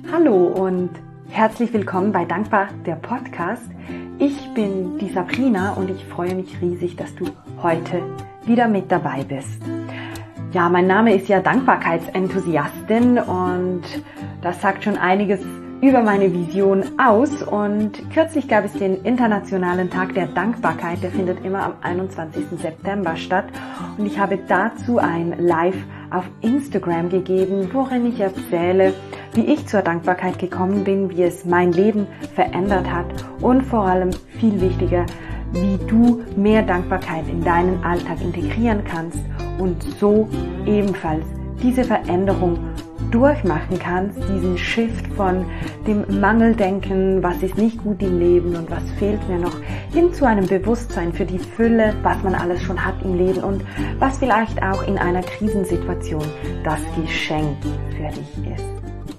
Hallo und herzlich willkommen bei Dankbar, der Podcast. Ich bin die Sabrina und ich freue mich riesig, dass du heute wieder mit dabei bist. Ja, mein Name ist ja Dankbarkeitsenthusiastin und das sagt schon einiges über meine Vision aus. Und kürzlich gab es den Internationalen Tag der Dankbarkeit, der findet immer am 21. September statt. Und ich habe dazu ein Live auf Instagram gegeben, worin ich erzähle, wie ich zur Dankbarkeit gekommen bin, wie es mein Leben verändert hat und vor allem viel wichtiger, wie du mehr Dankbarkeit in deinen Alltag integrieren kannst und so ebenfalls diese Veränderung durchmachen kannst, diesen Shift von dem Mangeldenken, was ist nicht gut im Leben und was fehlt mir noch, hin zu einem Bewusstsein für die Fülle, was man alles schon hat im Leben und was vielleicht auch in einer Krisensituation das Geschenk für dich ist.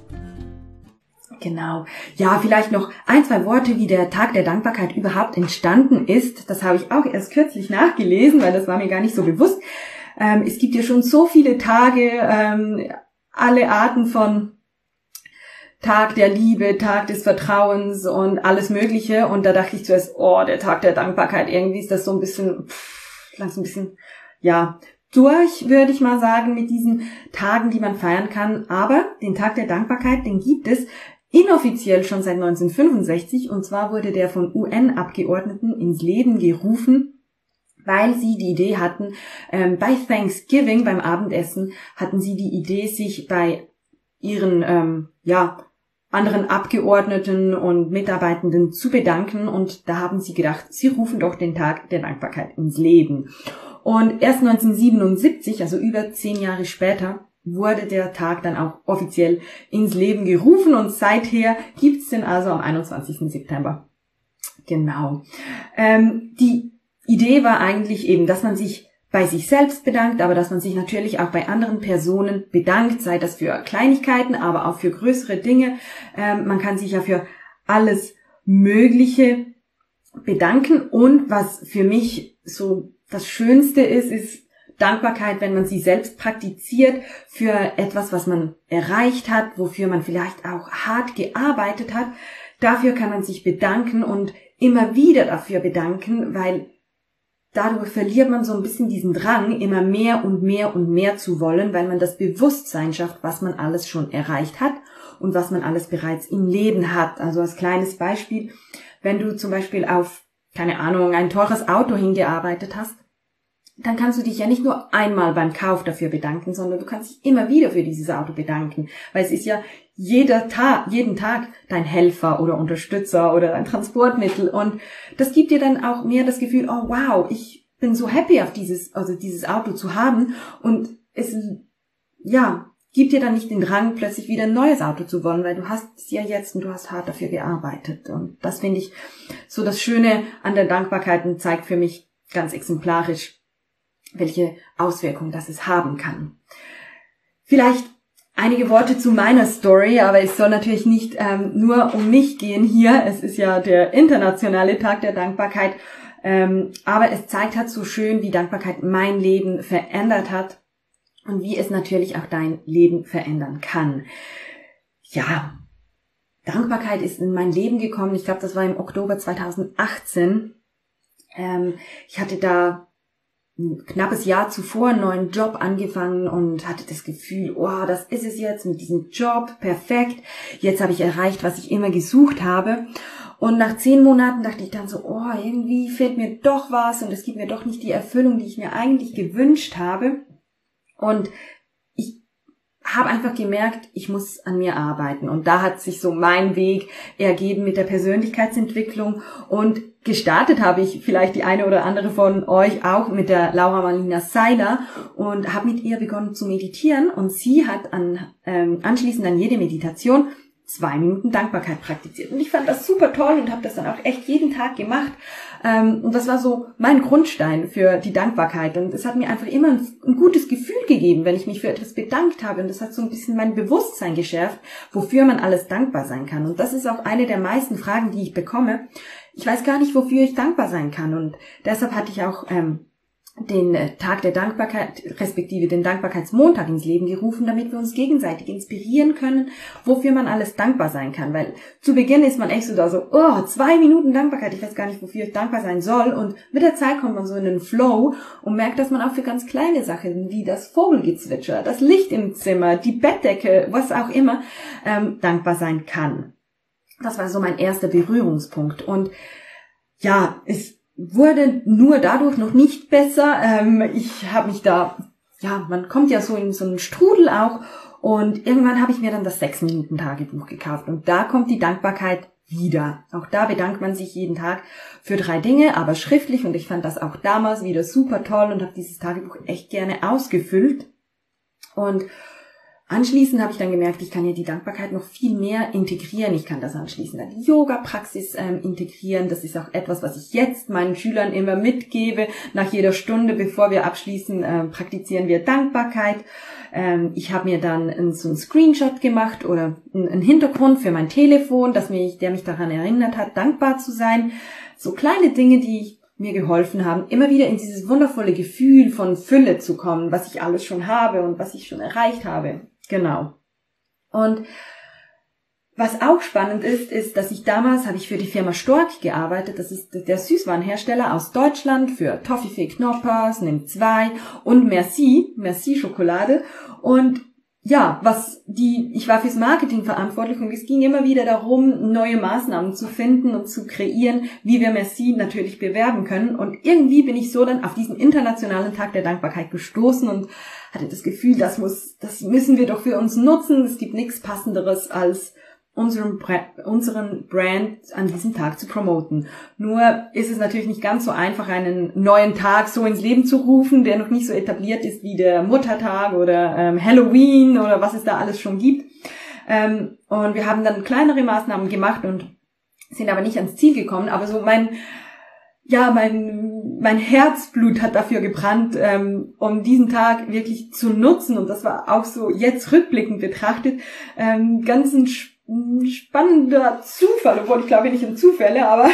Genau. Ja, vielleicht noch ein, zwei Worte, wie der Tag der Dankbarkeit überhaupt entstanden ist. Das habe ich auch erst kürzlich nachgelesen, weil das war mir gar nicht so bewusst. Es gibt ja schon so viele Tage, alle Arten von Tag der Liebe, Tag des Vertrauens und alles Mögliche. Und da dachte ich zuerst, der Tag der Dankbarkeit, irgendwie ist das so ein bisschen, langsam ein bisschen, durch, würde ich mal sagen, mit diesen Tagen, die man feiern kann. Aber den Tag der Dankbarkeit, den gibt es inoffiziell schon seit 1965. Und zwar wurde der von UN-Abgeordneten ins Leben gerufen, weil sie die Idee hatten, bei Thanksgiving, beim Abendessen, hatten sie die Idee, sich bei ihren anderen Abgeordneten und Mitarbeitenden zu bedanken. Und da haben sie gedacht, sie rufen doch den Tag der Dankbarkeit ins Leben. Und erst 1977, also über 10 Jahre später, wurde der Tag dann auch offiziell ins Leben gerufen. Und seither gibt's den also am 21. September. Genau. Die Idee war eigentlich eben, dass man sich bei sich selbst bedankt, aber dass man sich natürlich auch bei anderen Personen bedankt, sei das für Kleinigkeiten, aber auch für größere Dinge. Man kann sich ja für alles Mögliche bedanken. Und was für mich so das Schönste ist Dankbarkeit, wenn man sie selbst praktiziert für etwas, was man erreicht hat, wofür man vielleicht auch hart gearbeitet hat. Dafür kann man sich bedanken und immer wieder dafür bedanken, weil dadurch verliert man so ein bisschen diesen Drang, immer mehr und mehr und mehr zu wollen, weil man das Bewusstsein schafft, was man alles schon erreicht hat und was man alles bereits im Leben hat. Also als kleines Beispiel, wenn du zum Beispiel auf, ein teures Auto hingearbeitet hast, dann kannst du dich ja nicht nur einmal beim Kauf dafür bedanken, sondern du kannst dich immer wieder für dieses Auto bedanken, weil es ist ja jeden Tag dein Helfer oder Unterstützer oder dein Transportmittel und das gibt dir dann auch mehr das Gefühl, oh wow, ich bin so happy auf dieses Auto zu haben und es, gibt dir dann nicht den Drang, plötzlich wieder ein neues Auto zu wollen, weil du hast es ja jetzt und du hast hart dafür gearbeitet und das finde ich so das Schöne an der Dankbarkeit und zeigt für mich ganz exemplarisch, welche Auswirkungen das haben kann. Vielleicht einige Worte zu meiner Story, aber es soll natürlich nicht nur um mich gehen hier. Es ist ja der internationale Tag der Dankbarkeit, aber es zeigt halt so schön, wie Dankbarkeit mein Leben verändert hat und wie es natürlich auch dein Leben verändern kann. Ja, Dankbarkeit ist in mein Leben gekommen. Ich glaube, das war im Oktober 2018. Ich hatte da ein knappes Jahr zuvor einen neuen Job angefangen und hatte das Gefühl, das ist es jetzt mit diesem Job, perfekt. Jetzt habe ich erreicht, was ich immer gesucht habe. Und nach 10 Monaten dachte ich dann so, irgendwie fehlt mir doch was und es gibt mir doch nicht die Erfüllung, die ich mir eigentlich gewünscht habe. Und ich habe einfach gemerkt, ich muss an mir arbeiten. Und da hat sich so mein Weg ergeben mit der Persönlichkeitsentwicklung und gestartet habe ich vielleicht die eine oder andere von euch auch mit der Laura Marlina Seiler und habe mit ihr begonnen zu meditieren und sie hat anschließend an jede Meditation 2 Minuten Dankbarkeit praktiziert. Und ich fand das super toll und habe das dann auch echt jeden Tag gemacht. Und das war so mein Grundstein für die Dankbarkeit. Und es hat mir einfach immer ein gutes Gefühl gegeben, wenn ich mich für etwas bedankt habe. Und das hat so ein bisschen mein Bewusstsein geschärft, wofür man alles dankbar sein kann. Und das ist auch eine der meisten Fragen, die ich bekomme. Ich weiß gar nicht, wofür ich dankbar sein kann. Und deshalb hatte ich auch den Tag der Dankbarkeit, respektive den Dankbarkeitsmontag ins Leben gerufen, damit wir uns gegenseitig inspirieren können, wofür man alles dankbar sein kann. Weil zu Beginn ist man echt so da so, 2 Minuten Dankbarkeit, ich weiß gar nicht, wofür ich dankbar sein soll. Und mit der Zeit kommt man so in den Flow und merkt, dass man auch für ganz kleine Sachen, wie das Vogelgezwitscher, das Licht im Zimmer, die Bettdecke, was auch immer, dankbar sein kann. Das war so mein erster Berührungspunkt. Und ja, es wurde nur dadurch noch nicht besser. Ich habe mich da, man kommt ja so in so einen Strudel auch, und irgendwann habe ich mir dann das 6-Minuten-Tagebuch gekauft, und da kommt die Dankbarkeit wieder. Auch da bedankt man sich jeden Tag für 3 Dinge, aber schriftlich, und ich fand das auch damals wieder super toll und habe dieses Tagebuch echt gerne ausgefüllt. Und anschließend habe ich dann gemerkt, ich kann ja die Dankbarkeit noch viel mehr integrieren. Ich kann das anschließend an die Yoga-Praxis integrieren. Das ist auch etwas, was ich jetzt meinen Schülern immer mitgebe. Nach jeder Stunde, bevor wir abschließen, praktizieren wir Dankbarkeit. Ich habe mir dann so einen Screenshot gemacht oder einen Hintergrund für mein Telefon, der mich daran erinnert hat, dankbar zu sein. So kleine Dinge, die mir geholfen haben, immer wieder in dieses wundervolle Gefühl von Fülle zu kommen, was ich alles schon habe und was ich schon erreicht habe. Genau. Und was auch spannend ist, dass habe ich für die Firma Stork gearbeitet. Das ist der Süßwarenhersteller aus Deutschland für Toffifee Knoppers, Nimm 2 und Merci Schokolade. Und ja, ich war fürs Marketing verantwortlich, und es ging immer wieder darum, neue Maßnahmen zu finden und zu kreieren, wie wir Merci natürlich bewerben können. Und irgendwie bin ich so dann auf diesen internationalen Tag der Dankbarkeit gestoßen und hatte das Gefühl, das müssen wir doch für uns nutzen. Es gibt nichts Passenderes, als unseren Brand an diesem Tag zu promoten. Nur ist es natürlich nicht ganz so einfach, einen neuen Tag so ins Leben zu rufen, der noch nicht so etabliert ist wie der Muttertag oder Halloween oder was es da alles schon gibt. Und wir haben dann kleinere Maßnahmen gemacht und sind aber nicht ans Ziel gekommen. Aber so mein Herzblut hat dafür gebrannt, um diesen Tag wirklich zu nutzen. Und das war auch so jetzt rückblickend betrachtet ganz ein spannender Zufall, obwohl ich glaube nicht an Zufälle, aber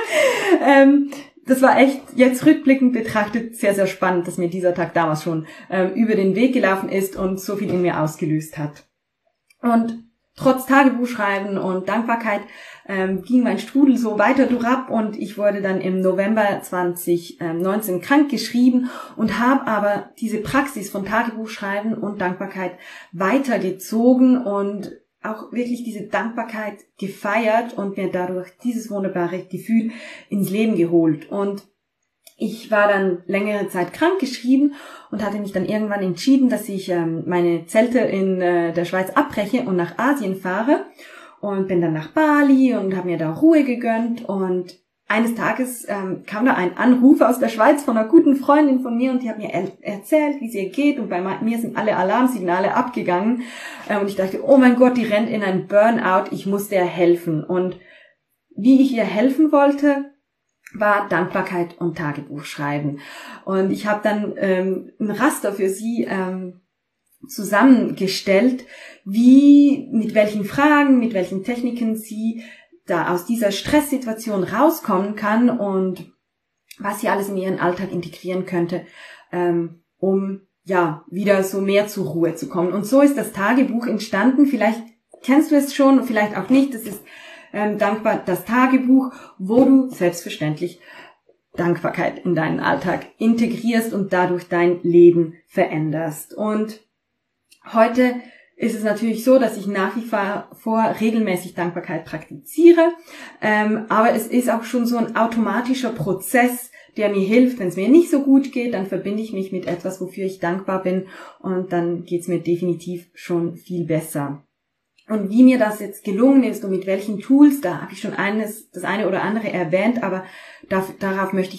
das war echt jetzt rückblickend betrachtet sehr, sehr spannend, dass mir dieser Tag damals schon über den Weg gelaufen ist und so viel in mir ausgelöst hat. Und trotz Tagebuchschreiben und Dankbarkeit ging mein Strudel so weiter durchab, und ich wurde dann im November 2019 krankgeschrieben und habe aber diese Praxis von Tagebuchschreiben und Dankbarkeit weitergezogen und auch wirklich diese Dankbarkeit gefeiert und mir dadurch dieses wunderbare Gefühl ins Leben geholt. Und ich war dann längere Zeit krankgeschrieben und hatte mich dann irgendwann entschieden, dass ich meine Zelte in der Schweiz abbreche und nach Asien fahre, und bin dann nach Bali und habe mir da Ruhe gegönnt. Und eines Tages kam da ein Anruf aus der Schweiz von einer guten Freundin von mir, und die hat mir erzählt, wie es ihr geht, und bei mir sind alle Alarmsignale abgegangen, und ich dachte, oh mein Gott, die rennt in ein Burnout, ich muss der helfen. Und wie ich ihr helfen wollte, war Dankbarkeit und Tagebuch schreiben. Und ich habe dann ein Raster für sie zusammengestellt, mit welchen Fragen, mit welchen Techniken sie da aus dieser Stresssituation rauskommen kann und was sie alles in ihren Alltag integrieren könnte, um wieder so mehr zur Ruhe zu kommen. Und so ist das Tagebuch entstanden. Vielleicht kennst du es schon, vielleicht auch nicht. Das ist dankbar das Tagebuch, wo du selbstverständlich Dankbarkeit in deinen Alltag integrierst und dadurch dein Leben veränderst. Und heute ist es natürlich so, dass ich nach wie vor regelmäßig Dankbarkeit praktiziere, aber es ist auch schon so ein automatischer Prozess, der mir hilft. Wenn es mir nicht so gut geht, dann verbinde ich mich mit etwas, wofür ich dankbar bin, und dann geht es mir definitiv schon viel besser. Und wie mir das jetzt gelungen ist und mit welchen Tools, da habe ich schon das eine oder andere erwähnt, aber darauf möchte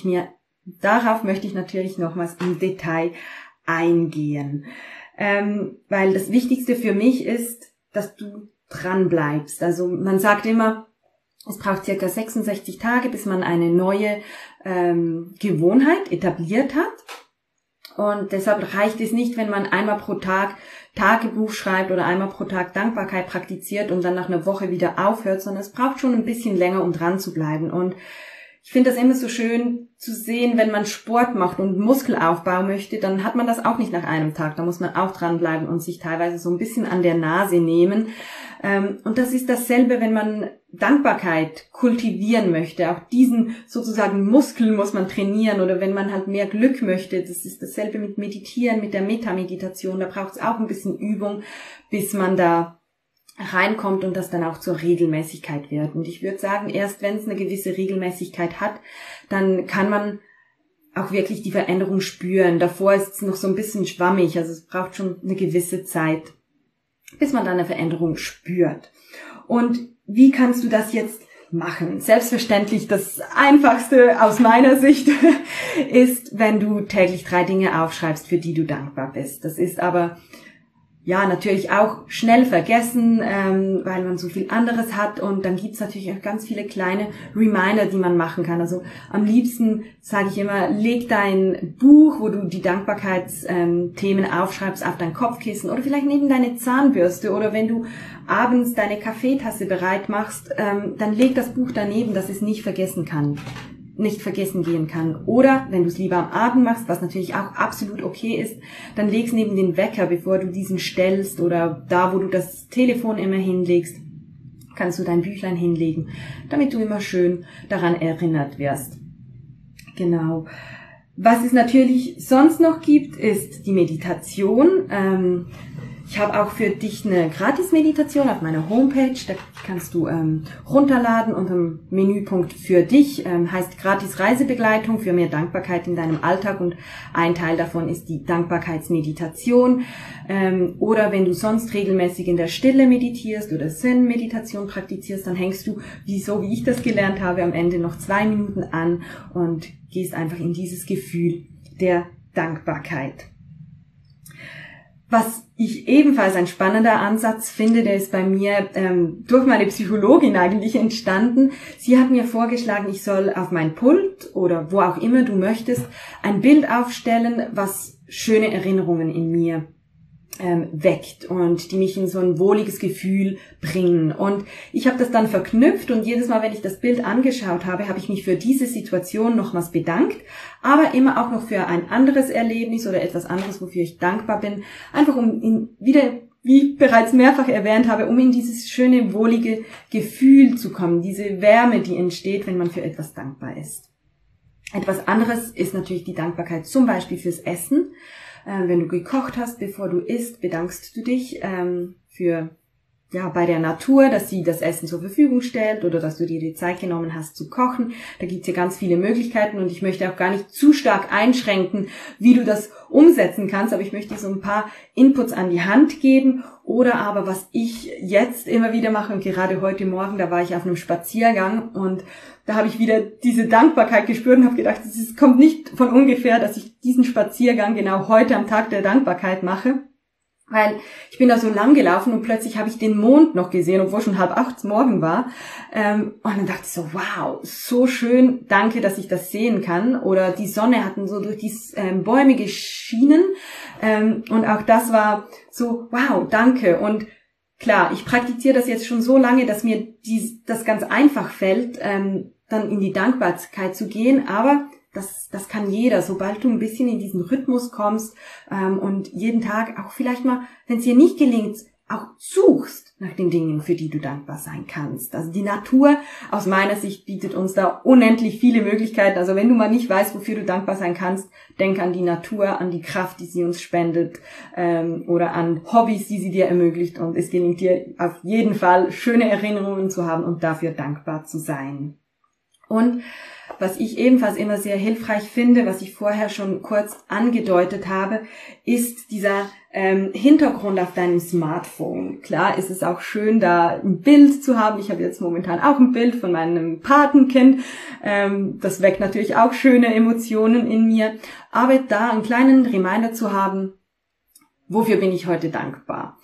ich natürlich nochmals im Detail eingehen. Weil das Wichtigste für mich ist, dass du dran bleibst. Also man sagt immer, es braucht circa 66 Tage, bis man eine neue Gewohnheit etabliert hat. Und deshalb reicht es nicht, wenn man einmal pro Tag Tagebuch schreibt oder einmal pro Tag Dankbarkeit praktiziert und dann nach einer Woche wieder aufhört, sondern es braucht schon ein bisschen länger, um dran zu bleiben. Und ich finde das immer so schön zu sehen, wenn man Sport macht und Muskelaufbau möchte, dann hat man das auch nicht nach einem Tag. Da muss man auch dranbleiben und sich teilweise so ein bisschen an der Nase nehmen. Und das ist dasselbe, wenn man Dankbarkeit kultivieren möchte. Auch diesen sozusagen Muskel muss man trainieren, oder wenn man halt mehr Glück möchte. Das ist dasselbe mit Meditieren, mit der Metameditation. Da braucht es auch ein bisschen Übung, bis man da reinkommt und das dann auch zur Regelmäßigkeit wird. Und ich würde sagen, erst wenn es eine gewisse Regelmäßigkeit hat, dann kann man auch wirklich die Veränderung spüren. Davor ist es noch so ein bisschen schwammig, also es braucht schon eine gewisse Zeit, bis man dann eine Veränderung spürt. Und wie kannst du das jetzt machen? Selbstverständlich das Einfachste aus meiner Sicht ist, wenn du täglich 3 Dinge aufschreibst, für die du dankbar bist. Das ist aber ja natürlich auch schnell vergessen, weil man so viel anderes hat, und dann gibt's natürlich auch ganz viele kleine Reminder, die man machen kann. Also am liebsten sage ich immer, leg dein Buch, wo du die Dankbarkeitsthemen aufschreibst, auf dein Kopfkissen oder vielleicht neben deine Zahnbürste, oder wenn du abends deine Kaffeetasse bereit machst, dann leg das Buch daneben, dass es nicht vergessen gehen kann. Oder wenn du es lieber am Abend machst, was natürlich auch absolut okay ist, dann leg's neben den Wecker, bevor du diesen stellst, oder da, wo du das Telefon immer hinlegst, kannst du dein Büchlein hinlegen, damit du immer schön daran erinnert wirst. Genau. Was es natürlich sonst noch gibt, ist die Meditation. Ich habe auch für dich eine Gratis-Meditation auf meiner Homepage, da kannst du runterladen unter dem Menüpunkt für dich, heißt Gratis Reisebegleitung für mehr Dankbarkeit in deinem Alltag, und ein Teil davon ist die Dankbarkeitsmeditation. Oder wenn du sonst regelmäßig in der Stille meditierst oder Zen-Meditation praktizierst, dann hängst du, wie ich das gelernt habe, am Ende noch 2 Minuten an und gehst einfach in dieses Gefühl der Dankbarkeit. Was ich ebenfalls ein spannender Ansatz finde, der ist bei mir durch meine Psychologin eigentlich entstanden. Sie hat mir vorgeschlagen, ich soll auf mein Pult oder wo auch immer du möchtest ein Bild aufstellen, was schöne Erinnerungen in mir weckt und die mich in so ein wohliges Gefühl bringen. Und ich habe das dann verknüpft, und jedes Mal, wenn ich das Bild angeschaut habe, habe ich mich für diese Situation nochmals bedankt, aber immer auch noch für ein anderes Erlebnis oder etwas anderes, wofür ich dankbar bin, einfach um wieder, wie ich bereits mehrfach erwähnt habe, um in dieses schöne, wohlige Gefühl zu kommen, diese Wärme, die entsteht, wenn man für etwas dankbar ist. Etwas anderes ist natürlich die Dankbarkeit zum Beispiel fürs Essen. Wenn du gekocht hast, bevor du isst, bedankst du dich bei der Natur, dass sie das Essen zur Verfügung stellt, oder dass du dir die Zeit genommen hast zu kochen. Da gibt's ja ganz viele Möglichkeiten, und ich möchte auch gar nicht zu stark einschränken, wie du das umsetzen kannst, aber ich möchte dir so ein paar Inputs an die Hand geben. Oder aber, was ich jetzt immer wieder mache, und gerade heute Morgen, da war ich auf einem Spaziergang, und da habe ich wieder diese Dankbarkeit gespürt und habe gedacht, es kommt nicht von ungefähr, dass ich diesen Spaziergang genau heute am Tag der Dankbarkeit mache. Weil ich bin da so lang gelaufen und plötzlich habe ich den Mond noch gesehen, obwohl schon 7:30 morgen war. Und dann dachte ich so, wow, so schön, danke, dass ich das sehen kann. Oder die Sonne hatten so durch die Bäume geschienen. Und auch das war so, wow, danke. Und klar, ich praktiziere das jetzt schon so lange, dass mir das ganz einfach fällt, dann in die Dankbarkeit zu gehen. Aber das kann jeder, sobald du ein bisschen in diesen Rhythmus kommst und jeden Tag auch vielleicht mal, wenn es dir nicht gelingt, auch suchst nach den Dingen, für die du dankbar sein kannst. Also die Natur aus meiner Sicht bietet uns da unendlich viele Möglichkeiten. Also wenn du mal nicht weißt, wofür du dankbar sein kannst, denk an die Natur, an die Kraft, die sie uns spendet, oder an Hobbys, die sie dir ermöglicht, und es gelingt dir auf jeden Fall, schöne Erinnerungen zu haben und dafür dankbar zu sein. Und was ich ebenfalls immer sehr hilfreich finde, was ich vorher schon kurz angedeutet habe, ist dieser Hintergrund auf deinem Smartphone. Klar ist es auch schön, da ein Bild zu haben. Ich habe jetzt momentan auch ein Bild von meinem Patenkind. Das weckt natürlich auch schöne Emotionen in mir. Aber da einen kleinen Reminder zu haben, wofür bin ich heute dankbar?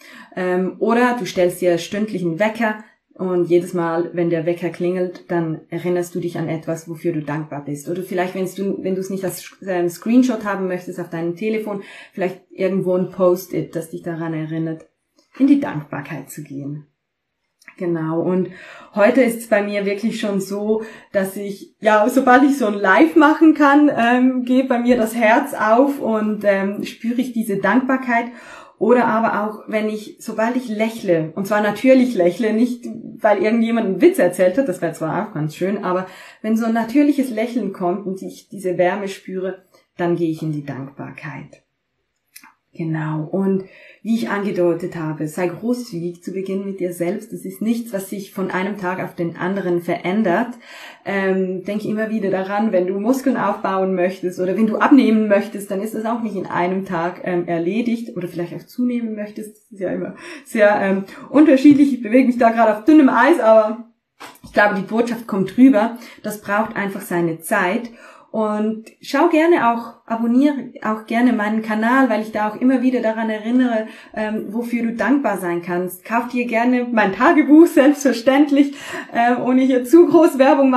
Oder du stellst dir stündlich einen Wecker, und jedes Mal, wenn der Wecker klingelt, dann erinnerst du dich an etwas, wofür du dankbar bist. Oder vielleicht, wenn du es nicht als Screenshot haben möchtest auf deinem Telefon, vielleicht irgendwo ein Post-it, das dich daran erinnert, in die Dankbarkeit zu gehen. Genau, und heute ist es bei mir wirklich schon so, dass ich, ja, sobald ich so ein Live machen kann, geht bei mir das Herz auf und spüre ich diese Dankbarkeit. Oder aber auch, sobald ich lächle, und zwar natürlich lächle, nicht weil irgendjemand einen Witz erzählt hat, das wäre zwar auch ganz schön, aber wenn so ein natürliches Lächeln kommt und ich diese Wärme spüre, dann gehe ich in die Dankbarkeit. Genau, und wie ich angedeutet habe, sei großzügig zu Beginn mit dir selbst. Das ist nichts, was sich von einem Tag auf den anderen verändert. Denke immer wieder daran, wenn du Muskeln aufbauen möchtest oder wenn du abnehmen möchtest, dann ist das auch nicht in einem Tag erledigt, oder vielleicht auch zunehmen möchtest. Das ist ja immer sehr unterschiedlich. Ich bewege mich da gerade auf dünnem Eis, aber ich glaube, die Botschaft kommt rüber. Das braucht einfach seine Zeit. Und abonniere auch gerne meinen Kanal, weil ich da auch immer wieder daran erinnere, wofür du dankbar sein kannst. Kauf dir gerne mein Tagebuch, selbstverständlich, ohne zu groß Werbung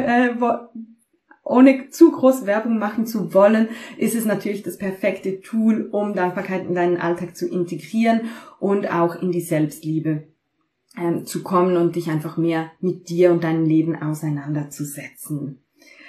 machen zu wollen, ist es natürlich das perfekte Tool, um Dankbarkeit in deinen Alltag zu integrieren und auch in die Selbstliebe zu kommen und dich einfach mehr mit dir und deinem Leben auseinanderzusetzen.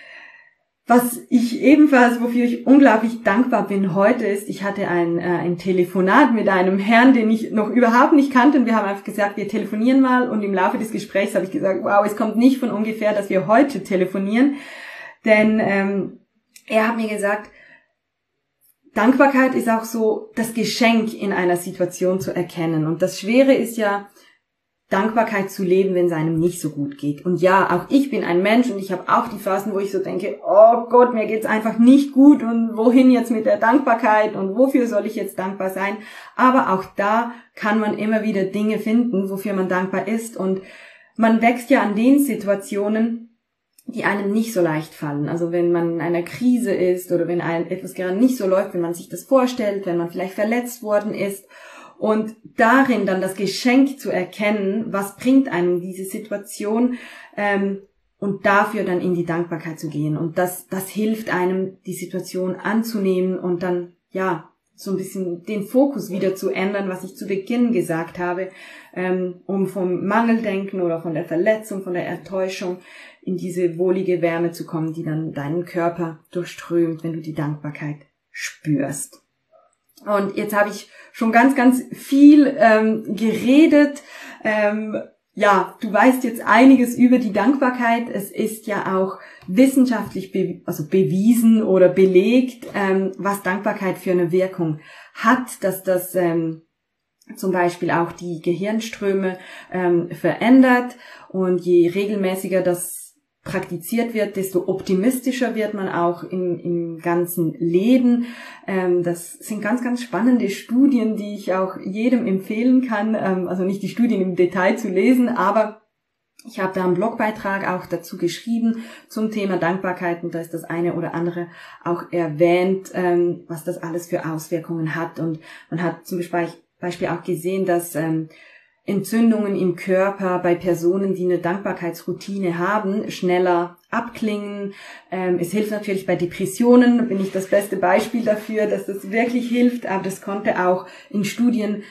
Wofür ich unglaublich dankbar bin heute ist, ich hatte ein Telefonat mit einem Herrn, den ich noch überhaupt nicht kannte, und wir haben einfach gesagt, wir telefonieren mal, und im Laufe des Gesprächs habe ich gesagt, wow, es kommt nicht von ungefähr, dass wir heute telefonieren, denn er hat mir gesagt, Dankbarkeit ist auch so das Geschenk in einer Situation zu erkennen, und das Schwere ist ja, Dankbarkeit zu leben, wenn es einem nicht so gut geht. Und ja, auch ich bin ein Mensch und ich habe auch die Phasen, wo ich so denke, oh Gott, mir geht's einfach nicht gut und wohin jetzt mit der Dankbarkeit und wofür soll ich jetzt dankbar sein? Aber auch da kann man immer wieder Dinge finden, wofür man dankbar ist, und man wächst ja an den Situationen, die einem nicht so leicht fallen. Also wenn man in einer Krise ist oder wenn etwas gerade nicht so läuft, wenn man sich das vorstellt, wenn man vielleicht verletzt worden ist. Und darin dann das Geschenk zu erkennen, was bringt einem diese Situation, und dafür dann in die Dankbarkeit zu gehen. Und das hilft einem, die Situation anzunehmen und dann, ja, so ein bisschen den Fokus wieder zu ändern, was ich zu Beginn gesagt habe, um vom Mangeldenken oder von der Verletzung, von der Enttäuschung in diese wohlige Wärme zu kommen, die dann deinen Körper durchströmt, wenn du die Dankbarkeit spürst. Und jetzt habe ich schon ganz, ganz viel geredet. Ja, du weißt jetzt einiges über die Dankbarkeit. Es ist ja auch wissenschaftlich bewiesen oder belegt, was Dankbarkeit für eine Wirkung hat, dass das zum Beispiel auch die Gehirnströme verändert. Und je regelmäßiger das praktiziert wird, desto optimistischer wird man auch im ganzen Leben. Das sind ganz, ganz spannende Studien, die ich auch jedem empfehlen kann. Also nicht die Studien im Detail zu lesen, aber ich habe da einen Blogbeitrag auch dazu geschrieben zum Thema Dankbarkeit, und da ist das eine oder andere auch erwähnt, was das alles für Auswirkungen hat. Und man hat zum Beispiel auch gesehen, dass Entzündungen im Körper bei Personen, die eine Dankbarkeitsroutine haben, schneller abklingen. Es hilft natürlich bei Depressionen, da bin ich das beste Beispiel dafür, dass das wirklich hilft, aber das konnte auch in Studien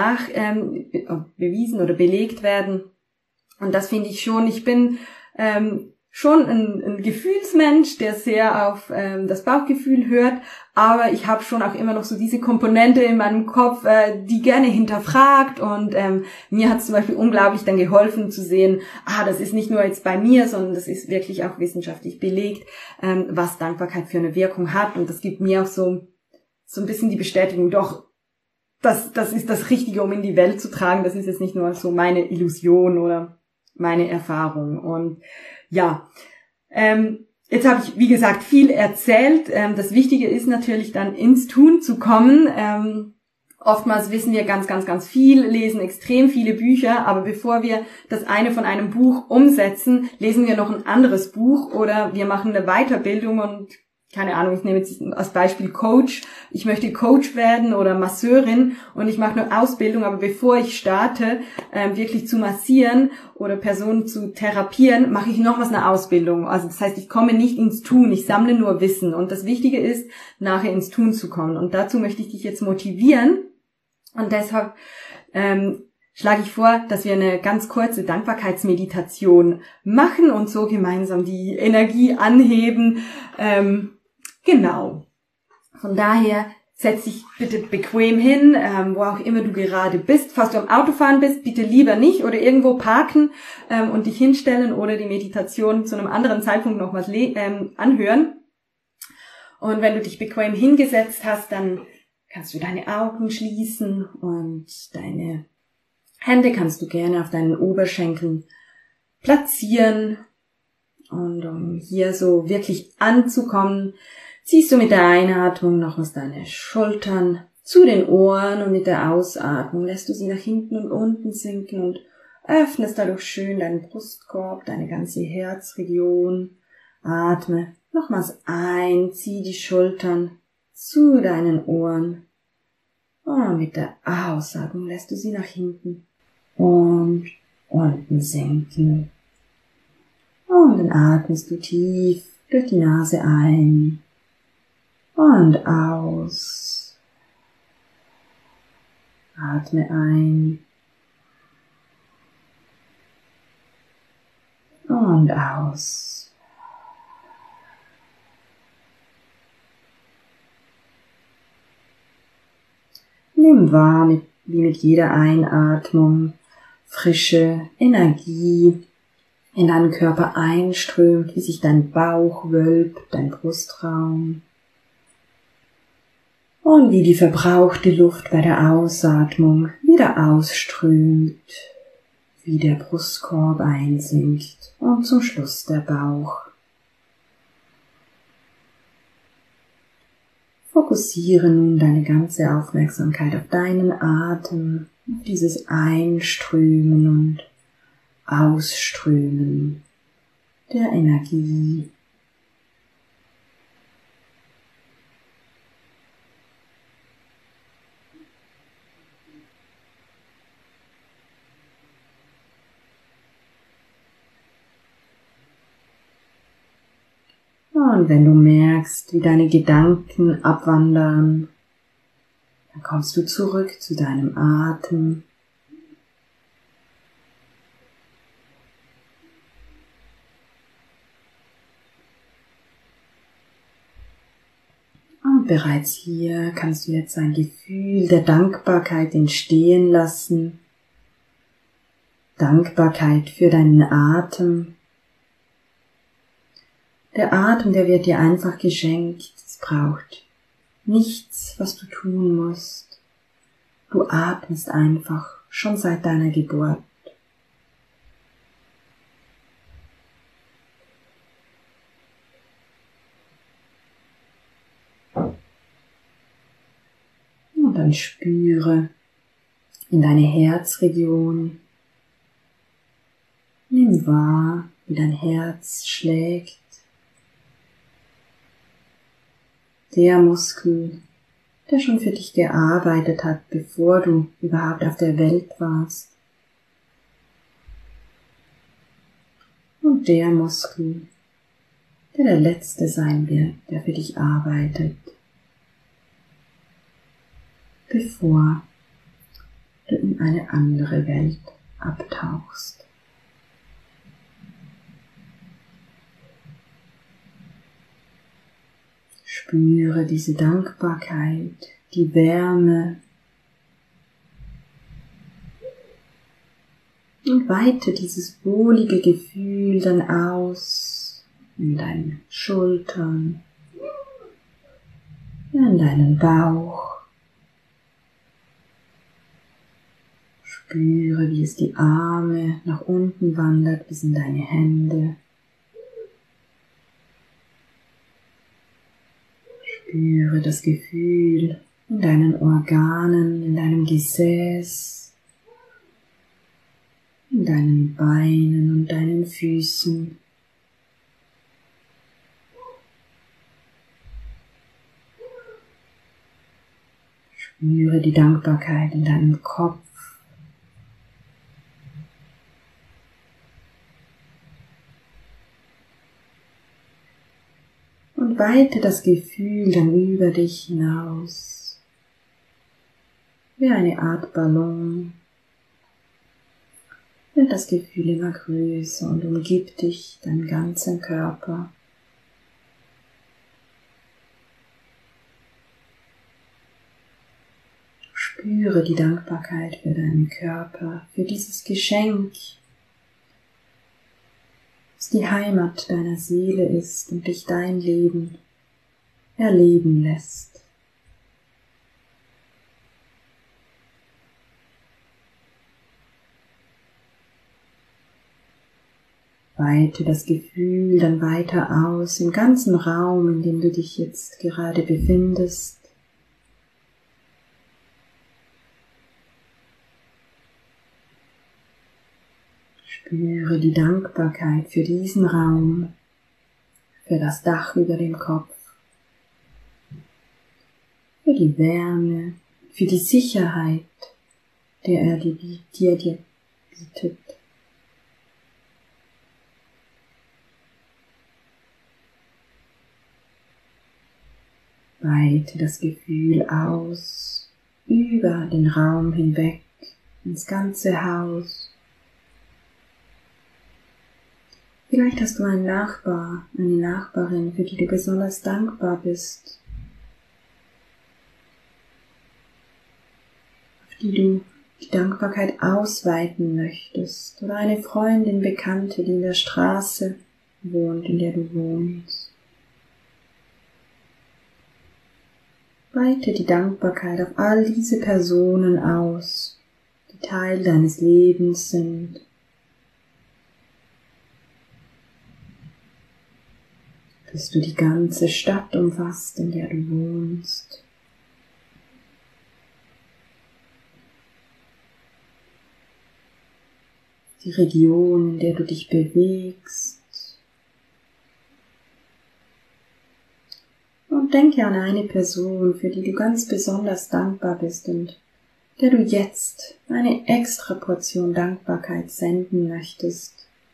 bewiesen oder belegt werden. Und das finde ich schon, ich bin schon ein Gefühlsmensch, der sehr auf das Bauchgefühl hört, aber ich habe schon auch immer noch so diese Komponente in meinem Kopf, die gerne hinterfragt, und mir hat es zum Beispiel unglaublich dann geholfen zu sehen, das ist nicht nur jetzt bei mir, sondern das ist wirklich auch wissenschaftlich belegt, was Dankbarkeit für eine Wirkung hat, und das gibt mir auch so ein bisschen die Bestätigung, doch, das ist das Richtige, um in die Welt zu tragen, das ist jetzt nicht nur so meine Illusion oder meine Erfahrung. Und ja, jetzt habe ich, wie gesagt, viel erzählt. Das Wichtige ist natürlich dann ins Tun zu kommen. Oftmals wissen wir ganz, ganz, ganz viel, lesen extrem viele Bücher, aber bevor wir das eine von einem Buch umsetzen, lesen wir noch ein anderes Buch oder wir machen eine Weiterbildung und keine Ahnung, ich nehme jetzt als Beispiel Coach. Ich möchte Coach werden oder Masseurin und ich mache eine Ausbildung, aber bevor ich starte, wirklich zu massieren oder Personen zu therapieren, mache ich nochmals eine Ausbildung. Also das heißt, ich komme nicht ins Tun, ich sammle nur Wissen. Und das Wichtige ist, nachher ins Tun zu kommen. Und dazu möchte ich dich jetzt motivieren. Und deshalb schlage ich vor, dass wir eine ganz kurze Dankbarkeitsmeditation machen und so gemeinsam die Energie anheben. Genau. Von daher setz dich bitte bequem hin, wo auch immer du gerade bist. Falls du am Autofahren bist, bitte lieber nicht oder irgendwo parken und dich hinstellen oder die Meditation zu einem anderen Zeitpunkt nochmals anhören. Und wenn du dich bequem hingesetzt hast, dann kannst du deine Augen schließen und deine Hände kannst du gerne auf deinen Oberschenkeln platzieren. Und um hier so wirklich anzukommen, ziehst du mit der Einatmung nochmals deine Schultern zu den Ohren und mit der Ausatmung lässt du sie nach hinten und unten sinken und öffnest dadurch schön deinen Brustkorb, deine ganze Herzregion. Atme nochmals ein, zieh die Schultern zu deinen Ohren und mit der Ausatmung lässt du sie nach hinten und unten sinken. Und dann atmest du tief durch die Nase ein und aus. Atme ein und aus. Nimm wahr, wie mit jeder Einatmung frische Energie in deinen Körper einströmt, wie sich dein Bauch wölbt, dein Brustraum. Und wie die verbrauchte Luft bei der Ausatmung wieder ausströmt, wie der Brustkorb einsinkt und zum Schluss der Bauch. Fokussiere nun deine ganze Aufmerksamkeit auf deinen Atem, auf dieses Einströmen und Ausströmen der Energie. Und wenn du merkst, wie deine Gedanken abwandern, dann kommst du zurück zu deinem Atem. Und bereits hier kannst du jetzt ein Gefühl der Dankbarkeit entstehen lassen. Dankbarkeit für deinen Atem. Der Atem, der wird dir einfach geschenkt. Es braucht nichts, was du tun musst. Du atmest einfach, schon seit deiner Geburt. Und dann spüre in deine Herzregion. Nimm wahr, wie dein Herz schlägt. Der Muskel, der schon für dich gearbeitet hat, bevor du überhaupt auf der Welt warst. Und der Muskel, der der Letzte sein wird, der für dich arbeitet, bevor du in eine andere Welt abtauchst. Spüre diese Dankbarkeit, die Wärme und weite dieses wohlige Gefühl dann aus in deinen Schultern, in deinen Bauch. Spüre, wie es die Arme nach unten wandert bis in deine Hände. Spüre das Gefühl in deinen Organen, in deinem Gesäß, in deinen Beinen und deinen Füßen. Spüre die Dankbarkeit in deinem Kopf. Und weite das Gefühl dann über dich hinaus, wie eine Art Ballon, wird das Gefühl immer größer und umgibt dich, deinen ganzen Körper. Spüre die Dankbarkeit für deinen Körper, für dieses Geschenk, das die Heimat deiner Seele ist und dich dein Leben erleben lässt. Weite das Gefühl dann weiter aus im ganzen Raum, in dem du dich jetzt gerade befindest. Spüre die Dankbarkeit für diesen Raum, für das Dach über dem Kopf, für die Wärme, für die Sicherheit, die er dir bietet. Weite das Gefühl aus, über den Raum hinweg, ins ganze Haus. Vielleicht hast du einen Nachbar, eine Nachbarin, für die du besonders dankbar bist, auf die du die Dankbarkeit ausweiten möchtest, oder eine Freundin, Bekannte, die in der Straße wohnt, in der du wohnst. Weite die Dankbarkeit auf all diese Personen aus, die Teil deines Lebens sind. Bis du die ganze Stadt umfasst, in der du wohnst. Die Region, in der du dich bewegst. Und denke an eine Person, für die du ganz besonders dankbar bist und der du jetzt eine extra Portion Dankbarkeit senden möchtest.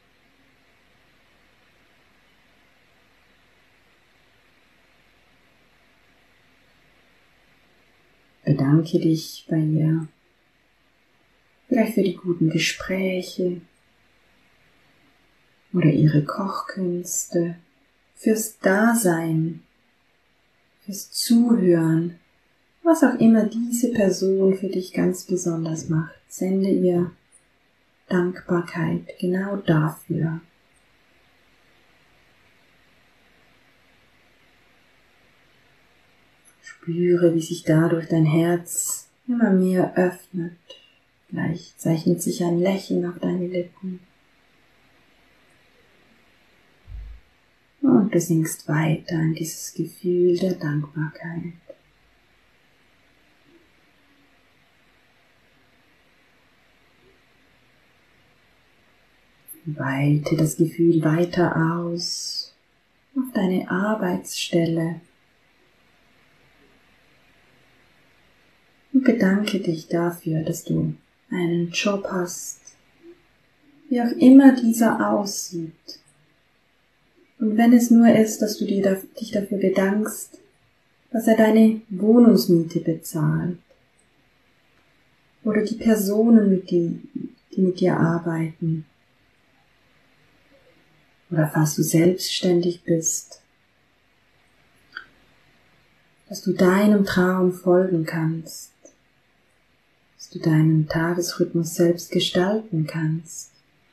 Bedanke dich bei ihr, vielleicht für die guten Gespräche oder ihre Kochkünste, fürs Dasein, fürs Zuhören, was auch immer diese Person für dich ganz besonders macht. Sende ihr Dankbarkeit genau dafür. Spüre, wie sich dadurch dein Herz immer mehr öffnet. Vielleicht zeichnet sich ein Lächeln auf deine Lippen. Und du sinkst weiter in dieses Gefühl der Dankbarkeit. Weite das Gefühl weiter aus auf deine Arbeitsstelle. Und bedanke dich dafür, dass du einen Job hast, wie auch immer dieser aussieht. Und wenn es nur ist, dass du dich dafür bedankst, dass er deine Wohnungsmiete bezahlt oder die Personen, die mit dir arbeiten, oder falls du selbstständig bist, dass du deinem Traum folgen kannst, dass du deinen Tagesrhythmus selbst gestalten kannst.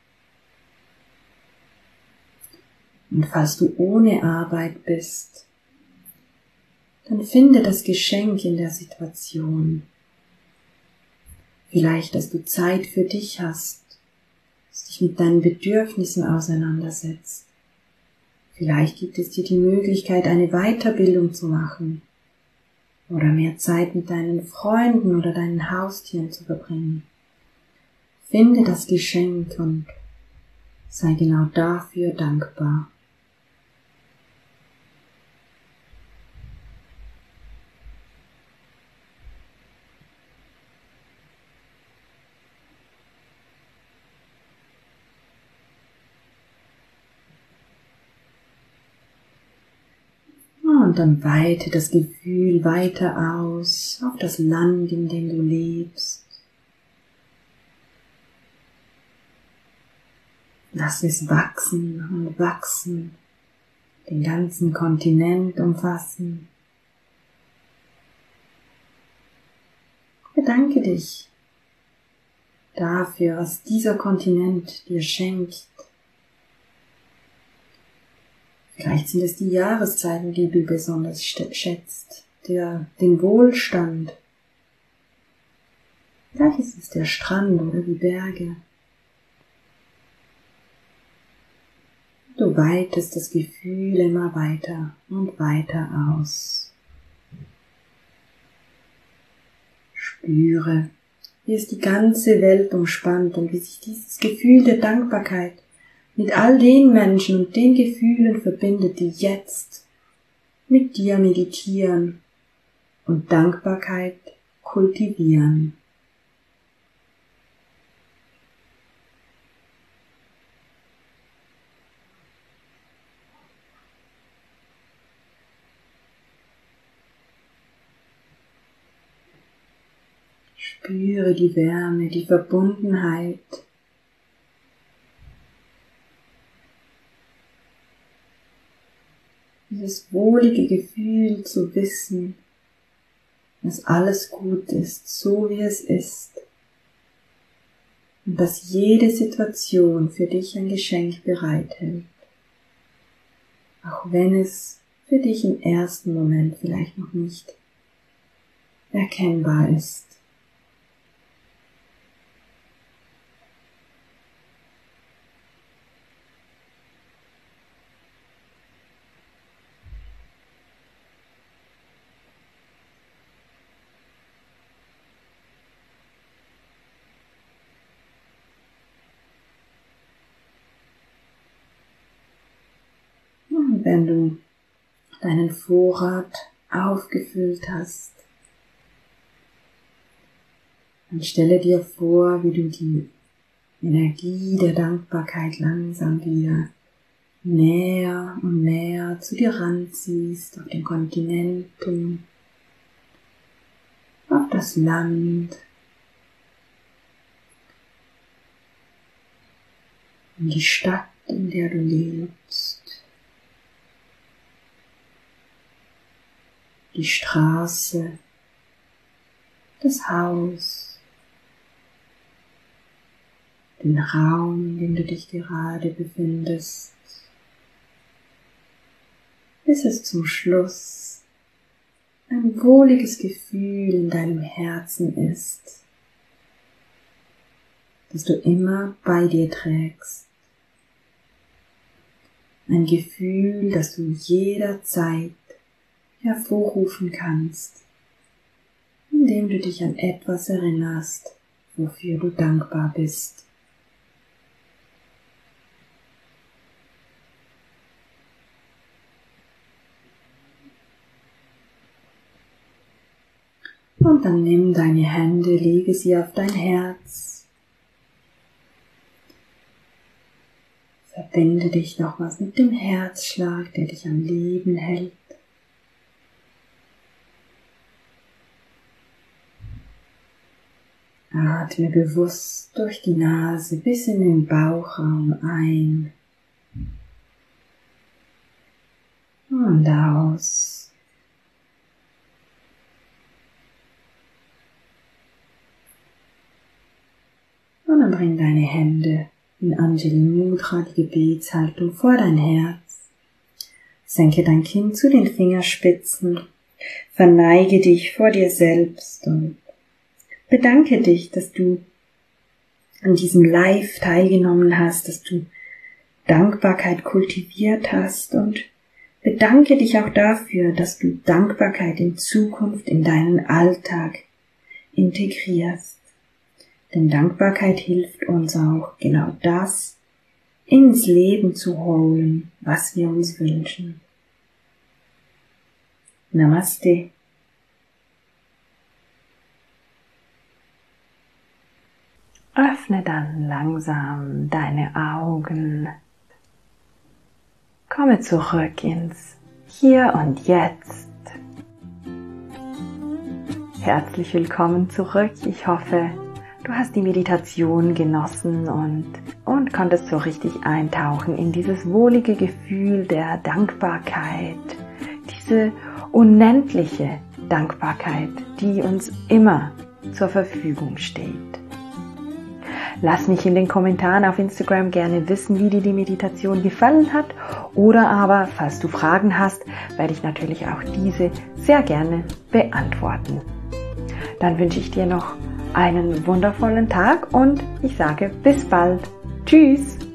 Und falls du ohne Arbeit bist, dann finde das Geschenk in der Situation. Vielleicht, dass du Zeit für dich hast, dass du dich mit deinen Bedürfnissen auseinandersetzt. Vielleicht gibt es dir die Möglichkeit, eine Weiterbildung zu machen oder mehr Zeit mit deinen Freunden oder deinen Haustieren zu verbringen. Finde das Geschenk und sei genau dafür dankbar. Und dann weite das Gefühl weiter aus auf das Land, in dem du lebst. Lass es wachsen und wachsen, den ganzen Kontinent umfassen. Bedanke dich dafür, was dieser Kontinent dir schenkt. Vielleicht sind es die Jahreszeiten, die du besonders schätzt, den Wohlstand. Vielleicht ist es der Strand oder die Berge. Du weitest das Gefühl immer weiter und weiter aus. Spüre, wie es die ganze Welt umspannt und wie sich dieses Gefühl der Dankbarkeit mit all den Menschen und den Gefühlen verbindet, die jetzt mit dir meditieren und Dankbarkeit kultivieren. Spüre die Wärme, die Verbundenheit. Dieses wohlige Gefühl zu wissen, dass alles gut ist, so wie es ist. Und dass jede Situation für dich ein Geschenk bereithält. Auch wenn es für dich im ersten Moment vielleicht noch nicht erkennbar ist. Und wenn du deinen Vorrat aufgefüllt hast, dann stelle dir vor, wie du die Energie der Dankbarkeit langsam wieder näher und näher zu dir ranziehst, auf den Kontinenten, auf das Land, in die Stadt, in der du lebst, die Straße, das Haus, den Raum, in dem du dich gerade befindest, bis es zum Schluss ein wohliges Gefühl in deinem Herzen ist, das du immer bei dir trägst. Ein Gefühl, das du jederzeit hervorrufen kannst, indem du dich an etwas erinnerst, wofür du dankbar bist. Und dann nimm deine Hände, lege sie auf dein Herz. Verbinde dich nochmals mit dem Herzschlag, der dich am Leben hält. Atme bewusst durch die Nase bis in den Bauchraum ein und aus. Und dann bring deine Hände in Anjali Mudra, die Gebetshaltung, vor dein Herz. Senke dein Kinn zu den Fingerspitzen, verneige dich vor dir selbst und bedanke dich, dass du an diesem Live teilgenommen hast, dass du Dankbarkeit kultiviert hast und bedanke dich auch dafür, dass du Dankbarkeit in Zukunft in deinen Alltag integrierst. Denn Dankbarkeit hilft uns auch, genau das ins Leben zu holen, was wir uns wünschen. Namaste. Öffne dann langsam deine Augen. Komme zurück ins Hier und Jetzt. Herzlich willkommen zurück. Ich hoffe, Du hast die Meditation genossen und konntest so richtig eintauchen in dieses wohlige Gefühl der Dankbarkeit, diese unendliche Dankbarkeit, die uns immer zur Verfügung steht. Lass mich in den Kommentaren auf Instagram gerne wissen, wie dir die Meditation gefallen hat, oder aber, falls du Fragen hast, werde ich natürlich auch diese sehr gerne beantworten. Dann wünsche ich dir noch einen wundervollen Tag und ich sage bis bald. Tschüss!